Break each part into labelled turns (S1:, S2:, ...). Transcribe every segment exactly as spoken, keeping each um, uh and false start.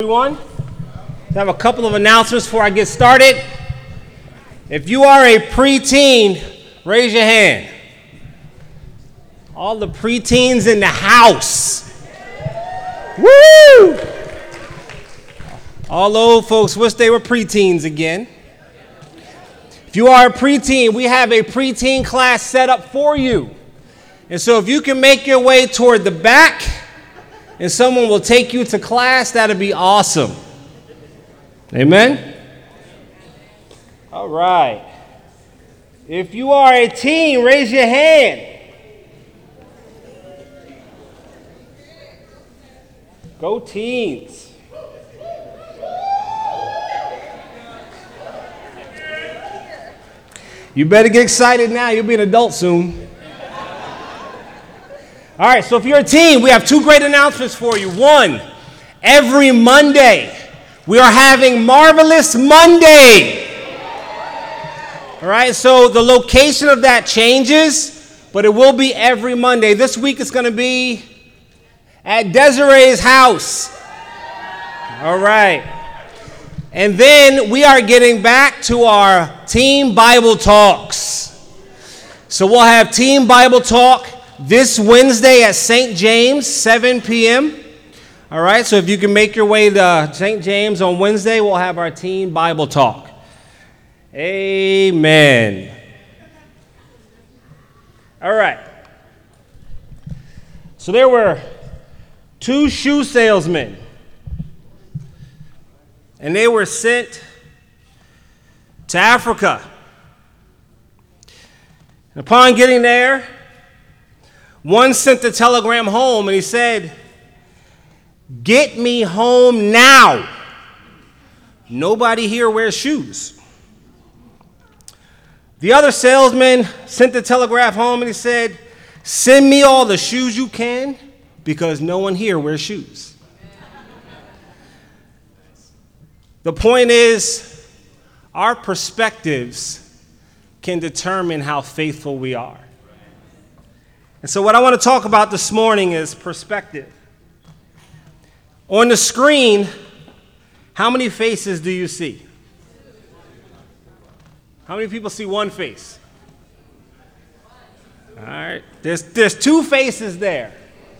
S1: Everyone, I have a couple of announcements before I get started. If you are a preteen, raise your hand. All the preteens in the house. Woo! All old folks wish they were preteens again. If you are a preteen, we have a preteen class set up for you. And so if you can make your way toward the back, and someone will take you to class, that'd be awesome. Amen? All right. If you are a teen, raise your hand. Go teens. You better get excited now. You'll be an adult soon. All right, so if you're a teen, we have two great announcements for you. One, every Monday, we are having Marvelous Monday. All right, so the location of that changes, but it will be every Monday. This week it's going to be at Desiree's house. All right. And then we are getting back to our Teen Bible Talks. So we'll have Teen Bible Talk this Wednesday at Saint James, seven p.m. All right, so if you can make your way to Saint James on Wednesday, we'll have our Teen Bible Talk. Amen. All right. So there were two shoe salesmen, and they were sent to Africa. And upon getting there, one sent the telegram home, and he said, "Get me home now. Nobody here wears shoes." The other salesman sent the telegraph home, and he said, "Send me all the shoes you can, because no one here wears shoes." The point is, our perspectives can determine how faithful we are. And so what I want to talk about this morning is perspective. On the screen, how many faces do you see? How many people see one face? All right, there's, there's two faces there.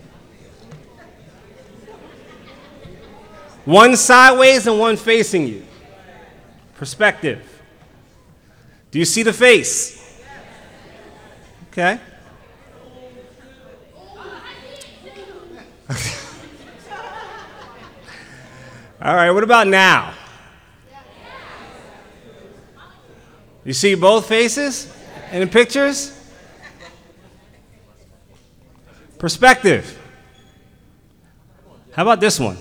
S1: One sideways and one facing you. Perspective. Do you see the face? Okay. All right, what about now? You see both faces in the pictures? Perspective. How about this one?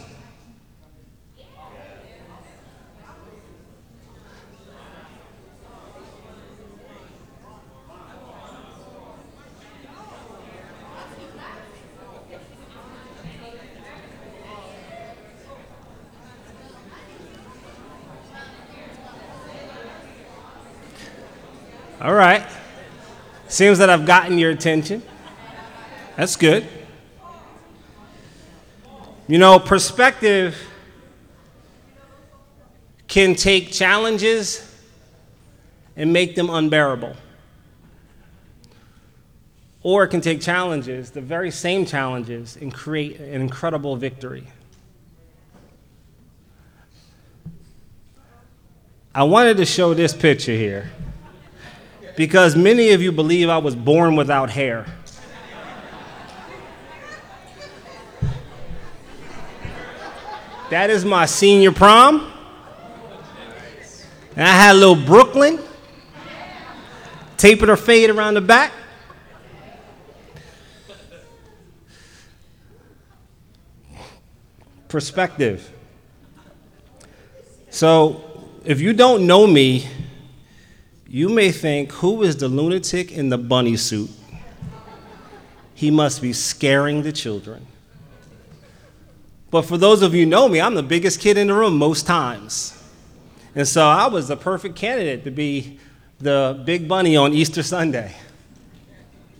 S1: All right. Seems that I've gotten your attention. That's good. You know, perspective can take challenges and make them unbearable. Or it can take challenges, the very same challenges, and create an incredible victory. I wanted to show this picture here, because many of you believe I was born without hair. That is my senior prom. And I had a little Brooklyn, tapered or fade around the back. Perspective. So, if you don't know me, you may think, who is the lunatic in the bunny suit? He must be scaring the children. But for those of you who know me, I'm the biggest kid in the room most times. And so I was the perfect candidate to be the big bunny on Easter Sunday.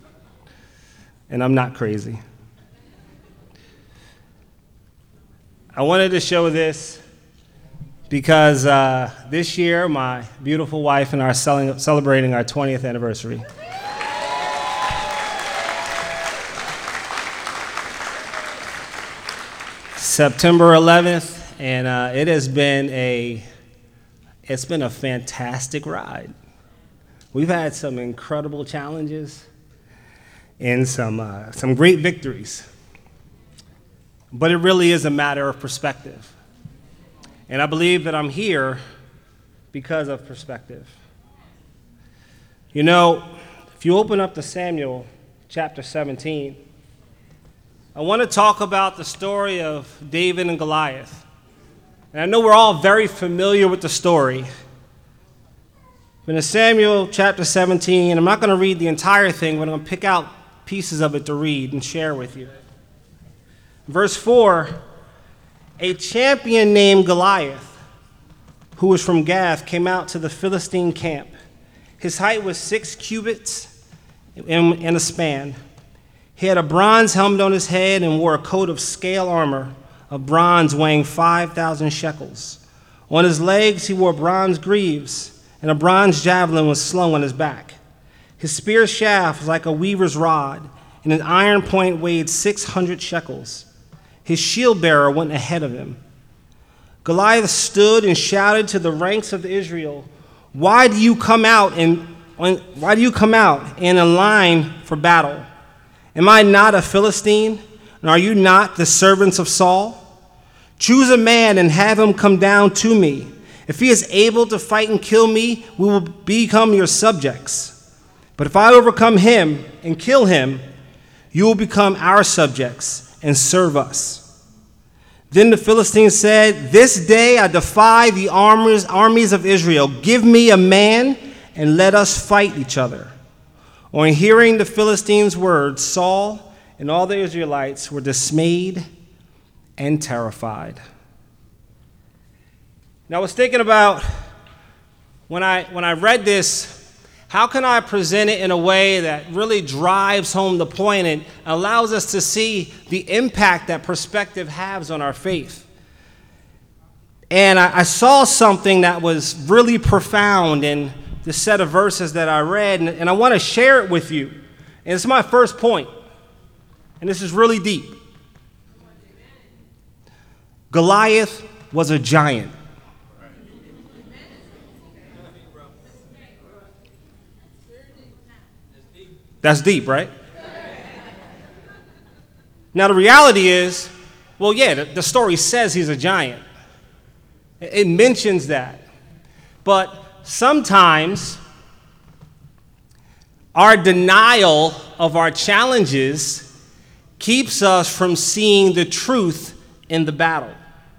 S1: And I'm not crazy. I wanted to show this because uh, this year my beautiful wife and I are selling, celebrating our twentieth anniversary. September eleventh, and uh, it has been a it's been a fantastic ride. We've had some incredible challenges and some uh, some great victories. But it really is a matter of perspective. And I believe that I'm here because of perspective. You know, if you open up to Samuel chapter seventeen, I want to talk about the story of David and Goliath. And I know we're all very familiar with the story. But in Samuel chapter seventeen, I'm not going to read the entire thing, but I'm going to pick out pieces of it to read and share with you. Verse four, a champion named Goliath, who was from Gath, came out to the Philistine camp. His height was six cubits and a span. He had a bronze helmet on his head and wore a coat of scale armor of bronze weighing five thousand shekels. On his legs he wore bronze greaves, and a bronze javelin was slung on his back. His spear shaft was like a weaver's rod, and an iron point weighed six hundred shekels. His shield bearer went ahead of him. Goliath stood and shouted to the ranks of Israel, "Why do you come out in why do you come out in a line for battle? Am I not a Philistine, and are you not the servants of Saul? Choose a man and have him come down to me. If he is able to fight and kill me, we will become your subjects. But if I overcome him and kill him, you will become our subjects and serve us." Then the Philistines said, "This day I defy the armies, armies of Israel. Give me a man and let us fight each other." On hearing the Philistines' words, Saul and all the Israelites were dismayed and terrified. Now I was thinking about when I when I read this, how can I present it in a way that really drives home the point and allows us to see the impact that perspective has on our faith? And I, I saw something that was really profound in the set of verses that I read, and, and I want to share it with you. And it's my first point, and this is really deep. Goliath was a giant. That's deep, right? Now, the reality is, well, yeah, the, the story says he's a giant. It, it mentions that. But sometimes our denial of our challenges keeps us from seeing the truth in the battle.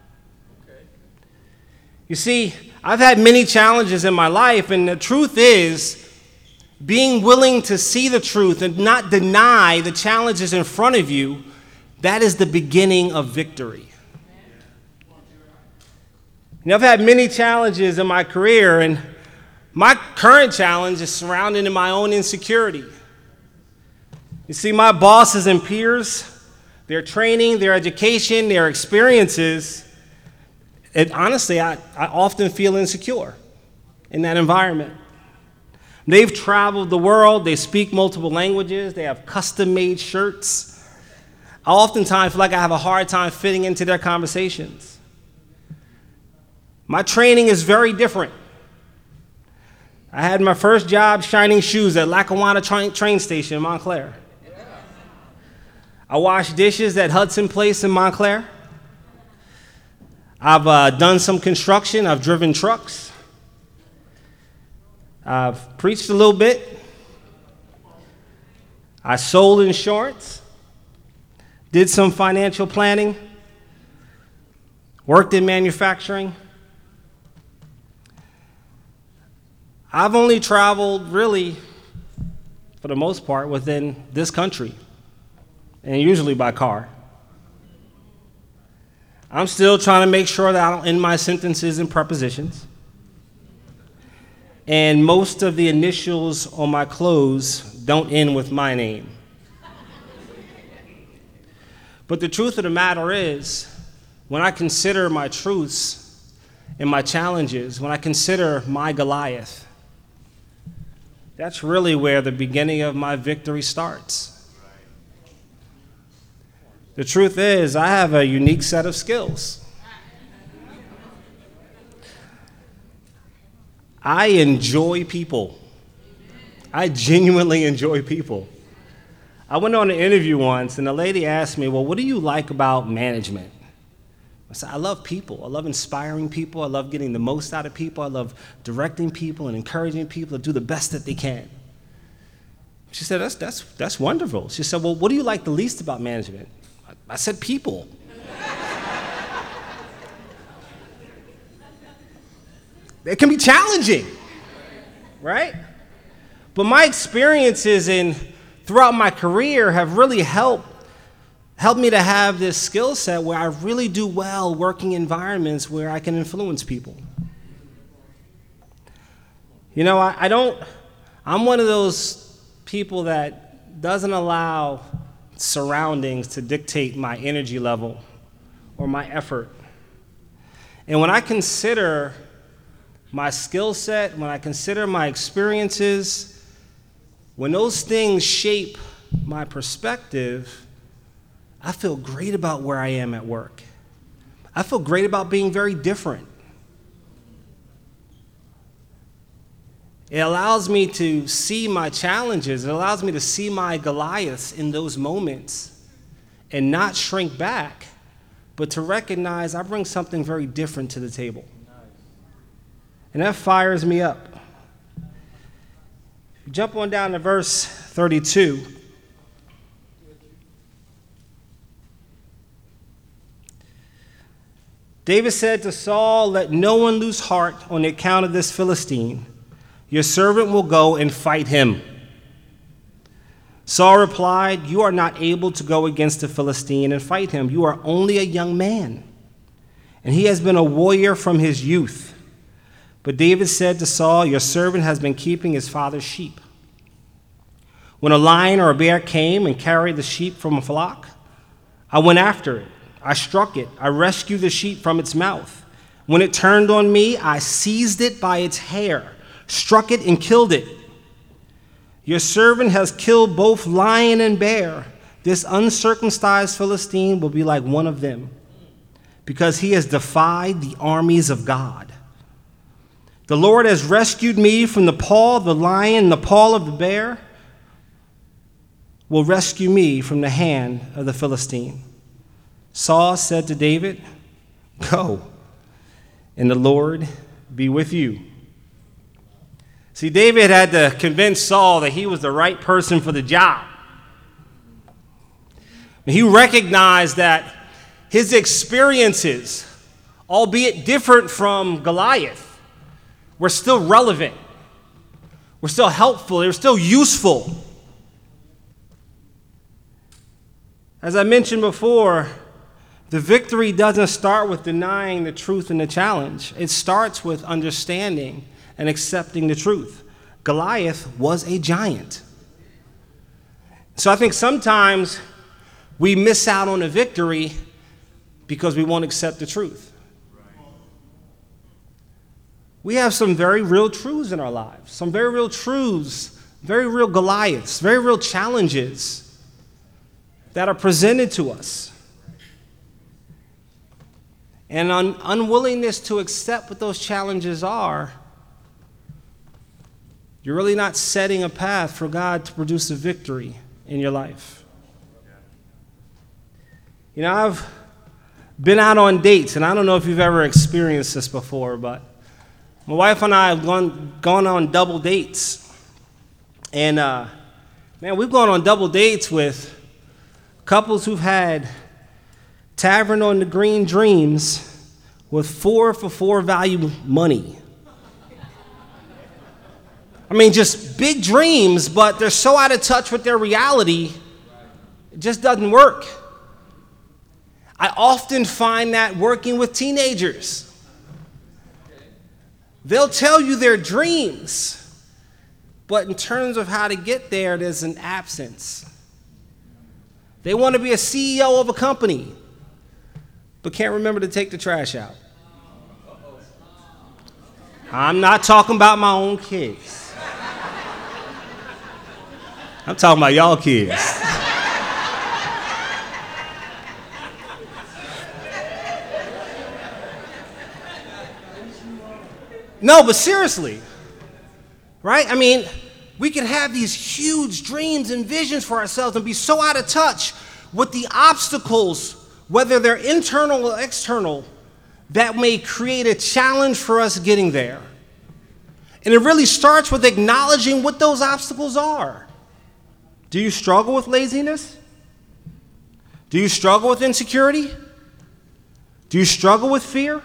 S1: You see, I've had many challenges in my life, and the truth is, being willing to see the truth and not deny the challenges in front of you, that is the beginning of victory. You know, I've had many challenges in my career, and my current challenge is surrounded in my own insecurity. You see, my bosses and peers, their training, their education, their experiences, it, honestly, I, I often feel insecure in that environment. They've traveled the world, they speak multiple languages, they have custom-made shirts. I oftentimes feel like I have a hard time fitting into their conversations. My training is very different. I had my first job shining shoes at Lackawanna train, train station in Montclair. I washed dishes at Hudson Place in Montclair. I've uh, done some construction, I've driven trucks. I've preached a little bit. I sold insurance, did some financial planning, worked in manufacturing. I've only traveled really, for the most part, within this country, and usually by car. I'm still trying to make sure that I don't end my sentences in prepositions. And most of the initials on my clothes don't end with my name. But the truth of the matter is, when I consider my truths and my challenges, when I consider my Goliath, that's really where the beginning of my victory starts. The truth is, I have a unique set of skills. I enjoy people. I genuinely enjoy people. I went on an interview once, and the lady asked me, well, what do you like about management? I said, I love people. I love inspiring people. I love getting the most out of people. I love directing people and encouraging people to do the best that they can. She said, that's, that's, that's wonderful. She said, well, what do you like the least about management? I, I said, people. It can be challenging, right? But my experiences in throughout my career have really helped helped me to have this skill set where I really do well working in environments where I can influence people. You know, I, I don't, I'm one of those people that doesn't allow surroundings to dictate my energy level or my effort. And when I consider my skill set, when I consider my experiences, when those things shape my perspective, I feel great about where I am at work. I feel great about being very different. It allows me to see my challenges. It allows me to see my Goliaths in those moments and not shrink back, but to recognize I bring something very different to the table. And that fires me up. Jump on down to verse thirty-two. David said to Saul, let no one lose heart on the account of this Philistine. Your servant will go and fight him. Saul replied, you are not able to go against the Philistine and fight him. You are only a young man, and he has been a warrior from his youth. But David said to Saul, your servant has been keeping his father's sheep. When a lion or a bear came and carried the sheep from a flock, I went after it. I struck it. I rescued the sheep from its mouth. When it turned on me, I seized it by its hair, struck it and killed it. Your servant has killed both lion and bear. This uncircumcised Philistine will be like one of them, because he has defied the armies of God. The Lord has rescued me from the paw of the lion and the paw of the bear, will rescue me from the hand of the Philistine. Saul said to David, go, and the Lord be with you. See, David had to convince Saul that he was the right person for the job. He recognized that his experiences, albeit different from Goliath, were still relevant, were still helpful, they were still useful. As I mentioned before, the victory doesn't start with denying the truth and the challenge. It starts with understanding and accepting the truth. Goliath was a giant. So I think sometimes we miss out on a victory because we won't accept the truth. We have some very real truths in our lives, some very real truths, very real Goliaths, very real challenges that are presented to us. And an unwillingness to accept what those challenges are, you're really not setting a path for God to produce a victory in your life. You know, I've been out on dates, and I don't know if you've ever experienced this before, but my wife and I have gone, gone on double dates. And, uh, man, we've gone on double dates with couples who've had Tavern on the Green dreams with four for four value money. I mean, just big dreams, but they're so out of touch with their reality, it just doesn't work. I often find that working with teenagers. They'll tell you their dreams, but in terms of how to get there, there's an absence. They want to be a C E O of a company, but can't remember to take the trash out. I'm not talking about my own kids. I'm talking about y'all kids. No, but seriously, right? I mean, we can have these huge dreams and visions for ourselves and be so out of touch with the obstacles, whether they're internal or external, that may create a challenge for us getting there. And it really starts with acknowledging what those obstacles are. Do you struggle with laziness? Do you struggle with insecurity? Do you struggle with fear?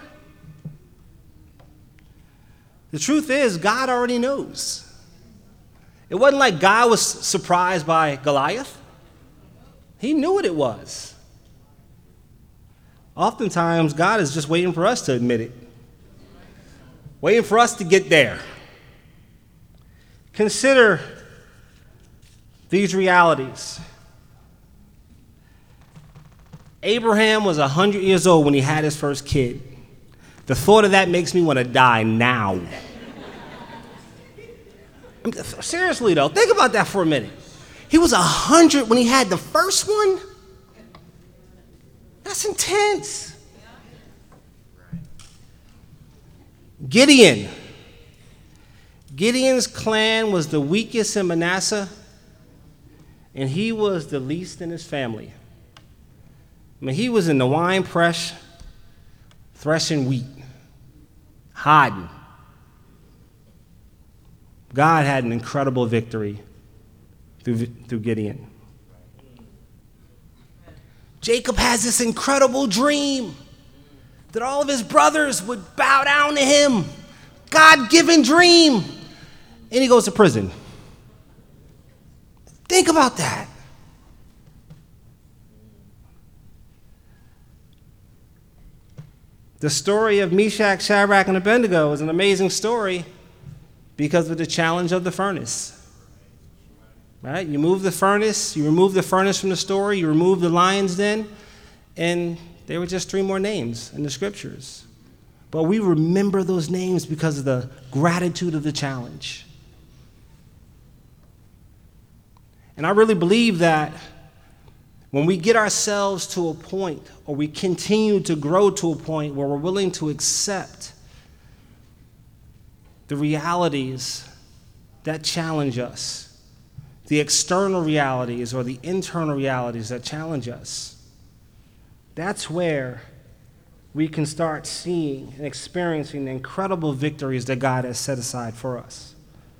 S1: The truth is, God already knows. It wasn't like God was surprised by Goliath. He knew what it was. Oftentimes, God is just waiting for us to admit it, waiting for us to get there. Consider these realities. Abraham was one hundred years old when he had his first kid. The thought of that makes me want to die now. Seriously, though, think about that for a minute. He was one hundred when he had the first one? That's intense. Gideon. Gideon's clan was the weakest in Manasseh, and he was the least in his family. I mean, he was in the wine press, threshing wheat, hiding. God had an incredible victory through, through Gideon. Jacob has this incredible dream that all of his brothers would bow down to him. God-given dream. And he goes to prison. Think about that. The story of Meshach, Shadrach, and Abednego is an amazing story because of the challenge of the furnace. Right? You move the furnace, you remove the furnace from the story, you remove the lion's den, and there were just three more names in the scriptures. But we remember those names because of the gratitude of the challenge. And I really believe that when we get ourselves to a point, or we continue to grow to a point where we're willing to accept the realities that challenge us, the external realities or the internal realities that challenge us, that's where we can start seeing and experiencing the incredible victories that God has set aside for us.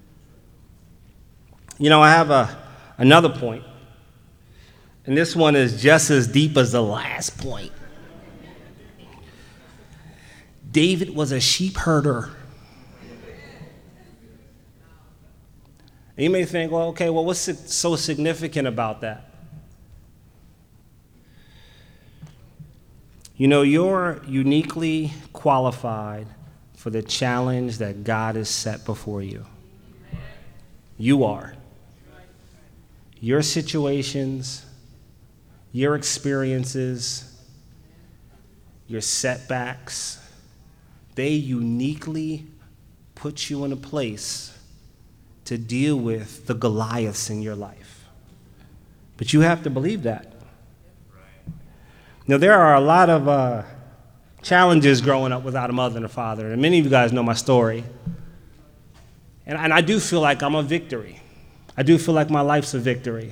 S1: You know, I have a, another point, and this one is just as deep as the last point. David was a sheep herder. And you may think, well, okay, well, what's so significant about that? You know, you're uniquely qualified for the challenge that God has set before you. You are. Your situations, your experiences, your setbacks, they uniquely put you in a place to deal with the Goliaths in your life. But you have to believe that. Now, there are a lot of uh, challenges growing up without a mother and a father, and many of you guys know my story. And, and I do feel like I'm a victory. I do feel like my life's a victory.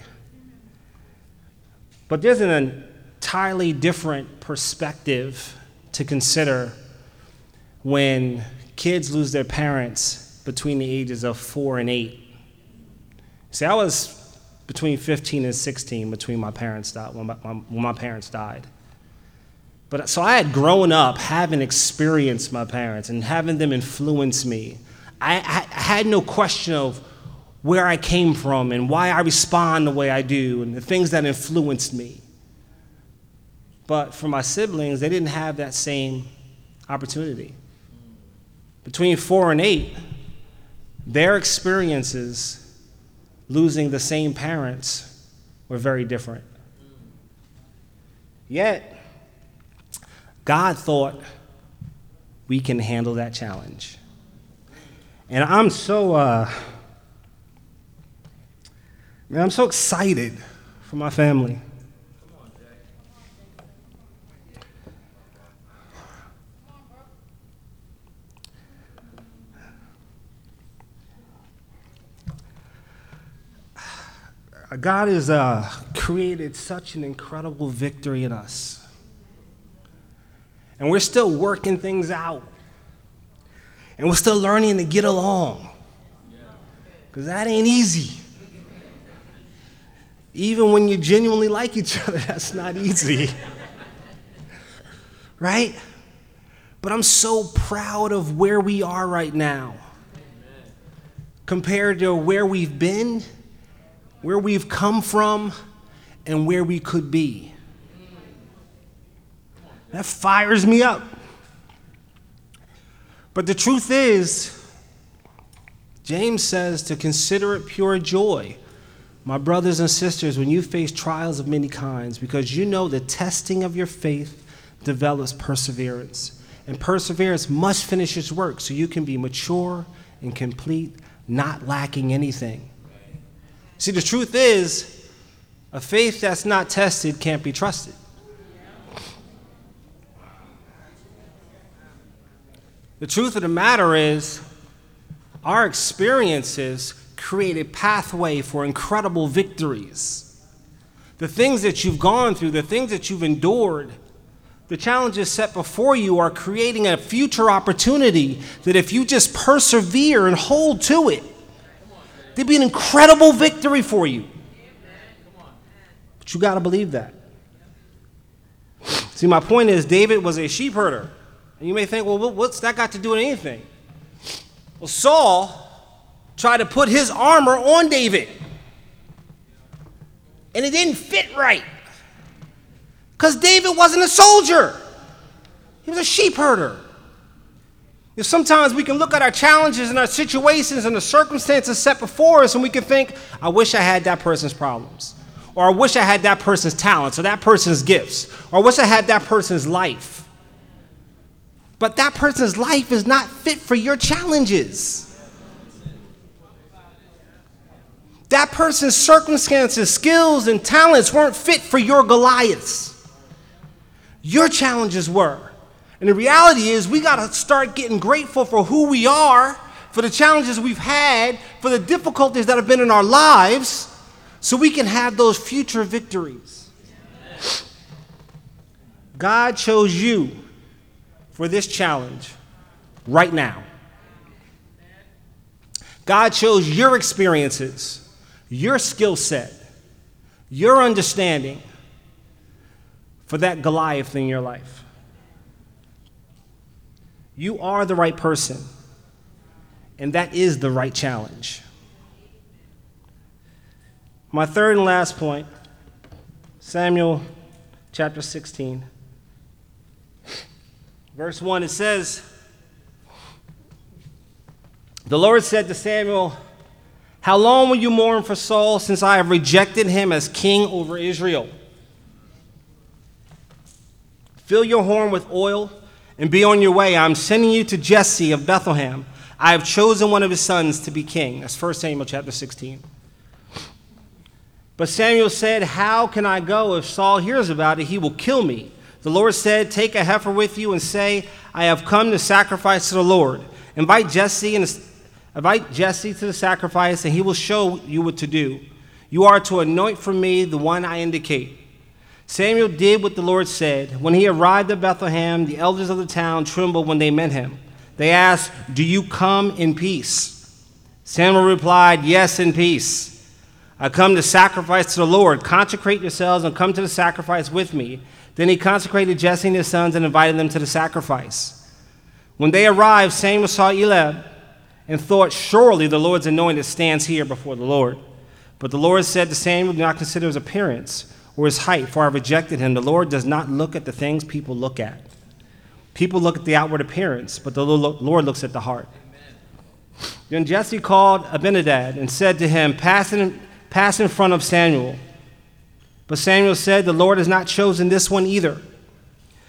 S1: But there's an entirely different perspective to consider when kids lose their parents between the ages of four and eight. See, I was between fifteen and sixteen between my parents died, when my, when my parents died. But so I had grown up having experienced my parents and having them influence me. I, I, I had no question of where I came from and why I respond the way I do and the things that influenced me. But for my siblings, they didn't have that same opportunity. Between four and eight, their experiences losing the same parents were very different. Yet, God thought we can handle that challenge. And I'm so, uh, man, I'm so excited for my family. God has uh, created such an incredible victory in us. And we're still working things out. And we're still learning to get along. Because that ain't easy. Even when you genuinely like each other, that's not easy. Right? But I'm so proud of where we are right now. Compared to where we've been, where we've come from, and where we could be. That fires me up. But the truth is, James says to consider it pure joy, my brothers and sisters, when you face trials of many kinds, because you know the testing of your faith develops perseverance. And perseverance must finish its work so you can be mature and complete, not lacking anything. See, the truth is, a faith that's not tested can't be trusted. The truth of the matter is, our experiences create a pathway for incredible victories. The things that you've gone through, the things that you've endured, the challenges set before you are creating a future opportunity that if you just persevere and hold to it, there'd be an incredible victory for you. But you got to believe that. See, my point is, David was a sheep herder. And you may think, well, what's that got to do with anything? Well, Saul tried to put his armor on David. And it didn't fit right. Because David wasn't a soldier. He was a sheep herder. If sometimes we can look at our challenges and our situations and the circumstances set before us and we can think, I wish I had that person's problems. Or I wish I had that person's talents or that person's gifts. Or I wish I had that person's life. But that person's life is not fit for your challenges. That person's circumstances, skills, and talents weren't fit for your Goliaths. Your challenges were. And the reality is we got to start getting grateful for who we are, for the challenges we've had, for the difficulties that have been in our lives, so we can have those future victories. God chose you for this challenge right now. God chose your experiences, your skill set, your understanding for that Goliath in your life. You are the right person, and that is the right challenge. My third and last point, Samuel chapter sixteen. Verse one, it says, the Lord said to Samuel, how long will you mourn for Saul, since I have rejected him as king over Israel? Fill your horn with oil and be on your way. I'm sending you to Jesse of Bethlehem. I have chosen one of his sons to be king. That's First Samuel chapter sixteen. But Samuel said, how can I go? If Saul hears about it, he will kill me. The Lord said, take a heifer with you and say, I have come to sacrifice to the Lord. Invite Jesse and invite Jesse to the sacrifice, and he will show you what to do. You are to anoint for me the one I indicate. Samuel did what the Lord said. When he arrived at Bethlehem, the elders of the town trembled when they met him. They asked, do you come in peace? Samuel replied, yes, in peace. I come to sacrifice to the Lord. Consecrate yourselves and come to the sacrifice with me. Then he consecrated Jesse and his sons and invited them to the sacrifice. When they arrived, Samuel saw Eliab and thought, surely the Lord's anointed stands here before the Lord. But the Lord said to Samuel, do not consider his appearance or his height, for I have rejected him. The Lord does not look at the things people look at. People look at the outward appearance, but the Lord looks at the heart. Amen. Then Jesse called Abinadab and said to him, pass in, pass in front of Samuel. But Samuel said, the Lord has not chosen this one either.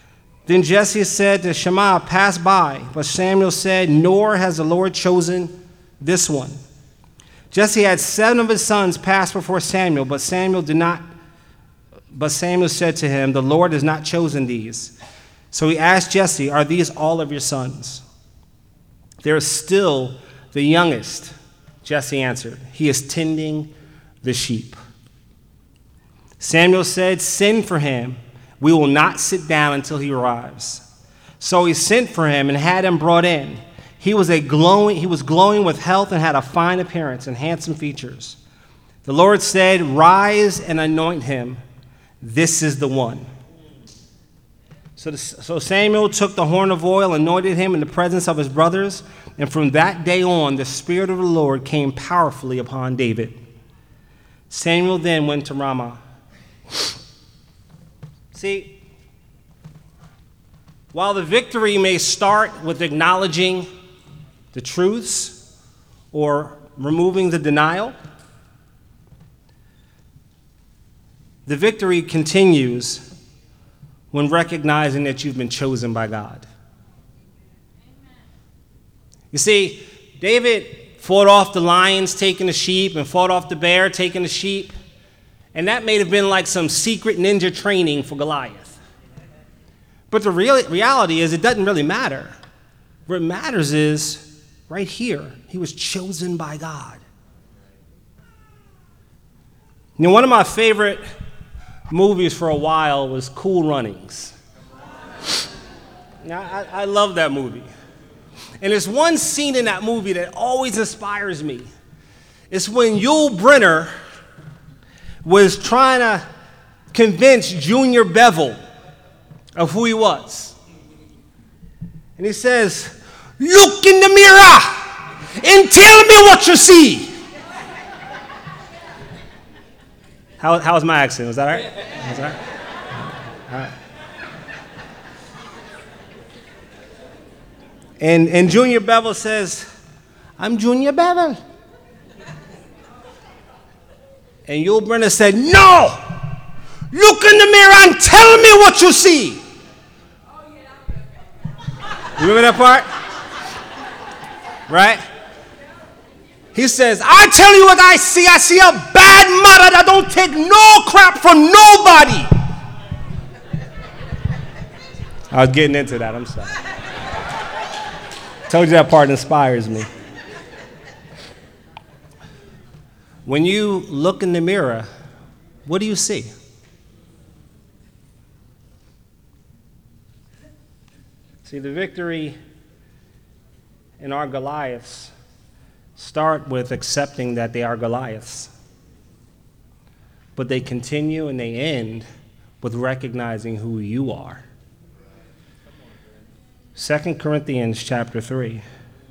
S1: Then Jesse said to Shammah, pass by. But Samuel said, nor has the Lord chosen this one. Jesse had seven of his sons pass before Samuel, but Samuel did not. But Samuel said to him, the Lord has not chosen these. So he asked Jesse, are these all of your sons? There is still the youngest. Jesse answered, he is tending the sheep. Samuel said, send for him. We will not sit down until he arrives. So he sent for him and had him brought in. He was a glowing, he was glowing with health and had a fine appearance and handsome features. The Lord said, rise and anoint him. This is the one. So, the, so Samuel took the horn of oil, anointed him in the presence of his brothers, and from that day on, the Spirit of the Lord came powerfully upon David. Samuel then went to Ramah. See, while the victory may start with acknowledging the truths or removing the denial, the victory continues when recognizing that you've been chosen by God. You see, David fought off the lions taking the sheep and fought off the bear taking the sheep. And that may have been like some secret ninja training for Goliath. But the real reality is it doesn't really matter. What matters is right here, he was chosen by God. You know, one of my favorite movies for a while was Cool Runnings. Now, I, I love that movie. And there's one scene in that movie that always inspires me. It's when Yul Brynner was trying to convince Junior Bevel of who he was. And he says, look in the mirror and tell me what you see. How, how was my accent? Was that all right? Was that all right? All right. And, and Junior Bevel says, I'm Junior Bevel. And Yul Brynner said, no! Look in the mirror and tell me what you see. You remember that part? Right? He says, I tell you what I see. I see a bad mother that don't take no crap from nobody. I was getting into that. I'm sorry. Told you that part inspires me. When you look in the mirror, what do you see? See, the victory in our Goliaths start with accepting that they are Goliaths. But they continue and they end with recognizing who you are. Second Corinthians chapter three.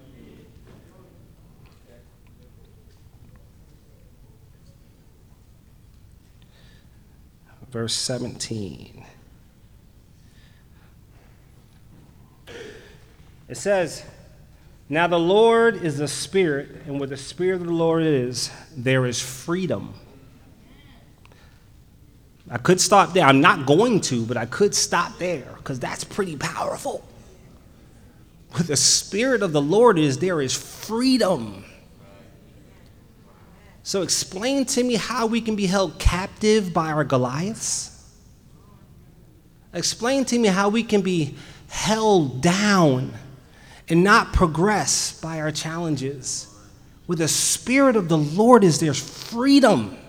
S1: Verse seventeen. It says, now the Lord is the Spirit, and where the Spirit of the Lord is, there is freedom. I could stop there. I'm not going to, but I could stop there because that's pretty powerful. Where the Spirit of the Lord is, there is freedom. So explain to me how we can be held captive by our Goliaths. Explain to me how we can be held down and not progress by our challenges. Where the Spirit of the Lord is, there's freedom.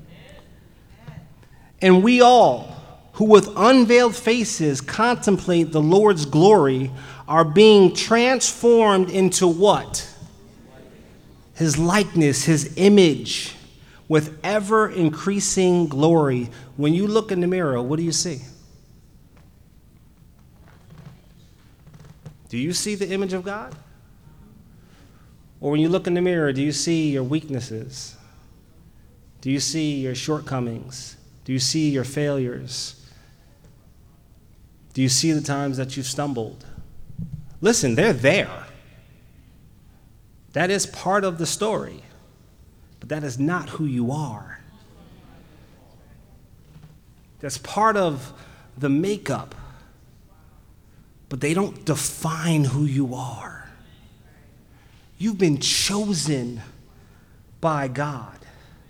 S1: And we all, who with unveiled faces contemplate the Lord's glory, are being transformed into what? His likeness, his image, with ever increasing glory. When you look in the mirror, what do you see? Do you see the image of God? Or when you look in the mirror, do you see your weaknesses? Do you see your shortcomings? Do you see your failures? Do you see the times that you've stumbled? Listen, they're there. That is part of the story, but that is not who you are. That's part of the makeup. but they don't define who you are. You've been chosen by God.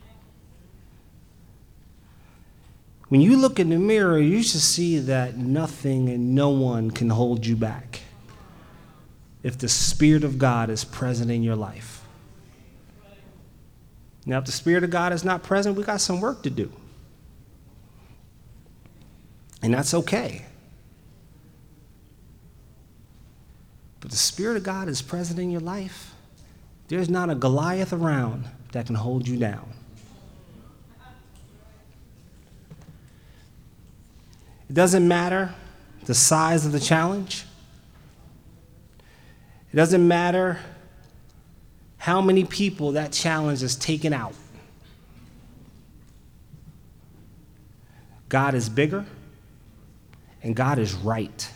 S1: When you look in the mirror, you should see that nothing and no one can hold you back if the Spirit of God is present in your life. Now, if the Spirit of God is not present, we got some work to do. And that's okay. But the Spirit of God is present in your life. There's not a Goliath around that can hold you down. It doesn't matter the size of the challenge. It doesn't matter how many people that challenge has taken out. God is bigger, and God is right.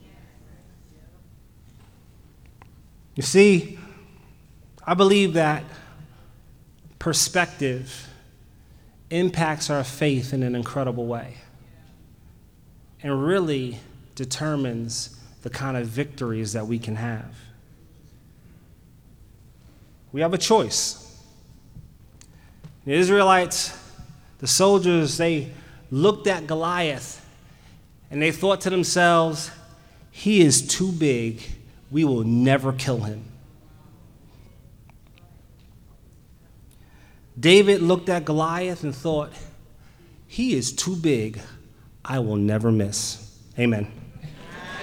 S1: You see, I believe that perspective impacts our faith in an incredible way and really determines the kind of victories that we can have. We have a choice. The Israelites, the soldiers, they looked at Goliath and they thought to themselves, he is too big. We will never kill him. David looked at Goliath and thought, he is too big. I will never miss. Amen.